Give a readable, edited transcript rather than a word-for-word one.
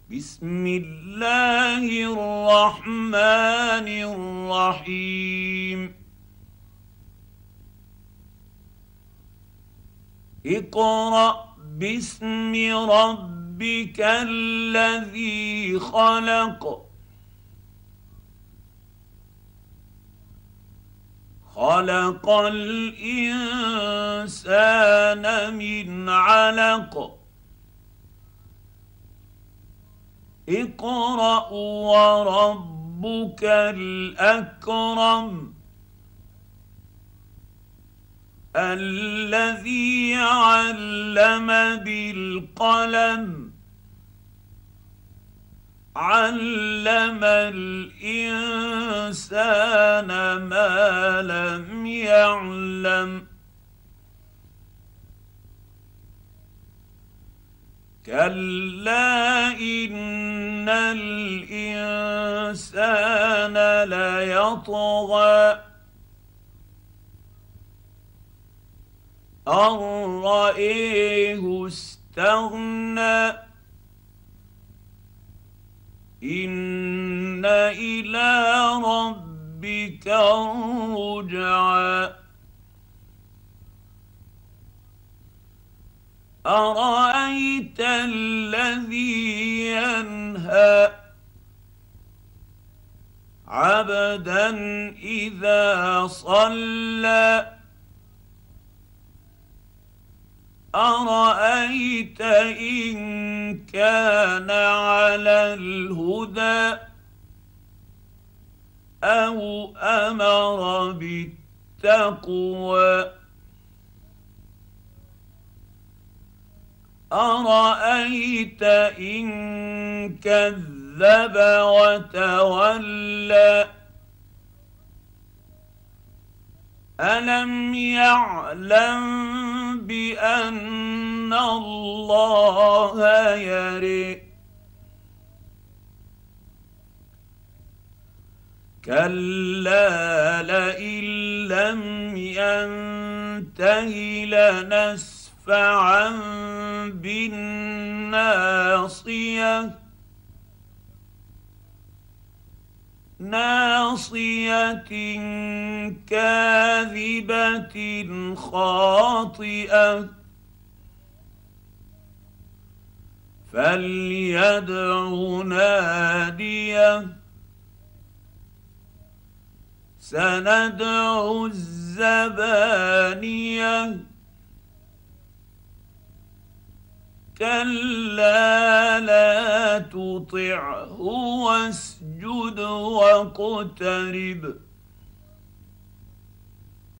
بسم الله الرحمن الرحيم. اقرأ باسم ربك الذي خلق. خلق الإنسان من علق. اقرأ وربك الأكرم الذي علم بالقلم علم الإنسان ما لم يعلم. كلا إن الإنسان ليطغى أن رآه استغنى. إن إلى ربك الرجعى. أرأيت الذي ينهى عبدا إذا صلى. أرأيت إن كان على الهدى أو أمر بالتقوى. أرأيت إن كذب وتولى. ألم يعلم بأن الله يرى. كلا لئن لم ينته لنسفعا بالناصية. ناصية كاذبة خاطئة. فليدع ناديه. سندع الزبانية. كلا لا تطعه واسجد واقترب.